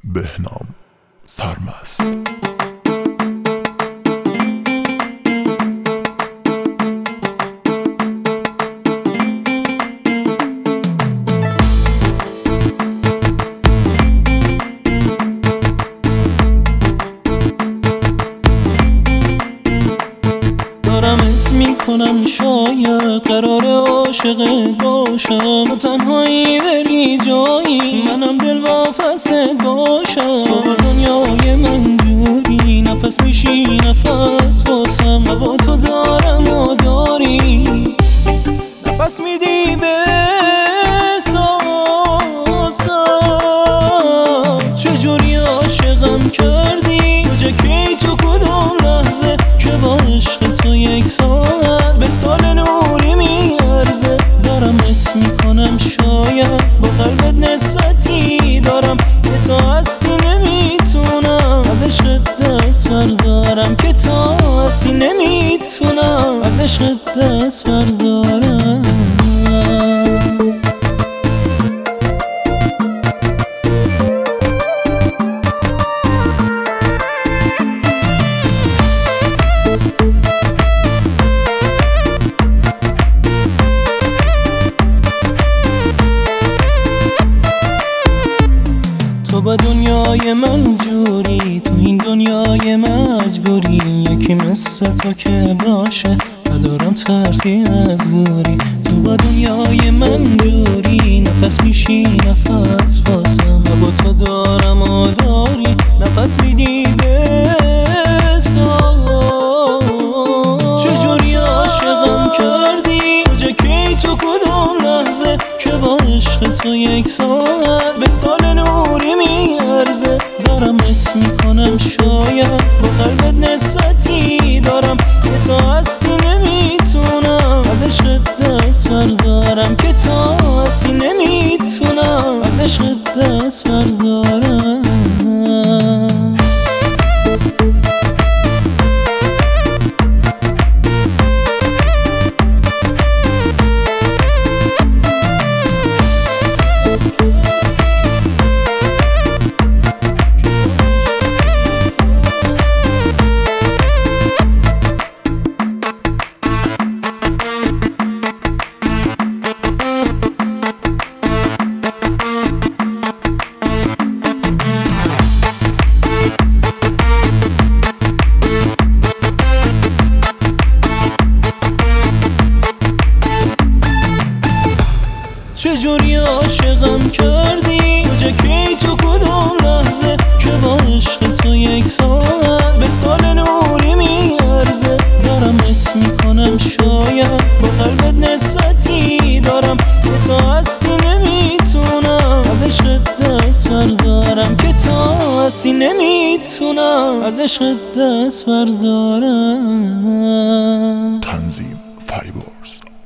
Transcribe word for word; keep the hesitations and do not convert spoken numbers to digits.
بهنام سرمست. دارم اسم میکنم شاید قرار عاشقت باشم، و تنهایی بری جایی منم دل واپست باشم. تو با دنیای من جوری نفس میشی نفس واسم، و با تو دارم و داری نفس میدی به احساسم. چجوری عاشقم کردی کجا کی تو کدوم لحظه که با عشق تو یک ساعت به سال نوری میارزه. دارم اسم میکنم شاید با قلبت نسبتی دارم که تو هستی نمیتونم از عشق دست بردارم، که تو هستی نمیتونم از عشق دست بردارم. تو با دنیای من جوری، تو این دنیای مجبوری، یکی مثل تو که باشه ندارم ترسی از دوری. تو با دنیای من جوری نفس میشی نفس واسم، و با تو دارم و داری نفس میدی به سال. چجوری عاشقم کردی کجا کی تو کدوم لحظه که با عشق تو یک ساعت به سال نوری میارزه. دارم اسم میکنم شاید با قلبت نسبتی دارم که تو هستی نمیتونم از عشق دست بردارم، که تو هستی نمیتونم از عشق دست بردارم. چجوری عاشقم کردی کجا کی تو کدوم لحظه که با عشق تو یک ساعت به سال نوری میارزه. دارم اسم میکنم شاید با قلبت نسبتی دارم که تو هستی نمیتونم از عشق دست بردارم، که تو هستی نمیتونم از عشق دست بردارم. تنظیم فریبرز.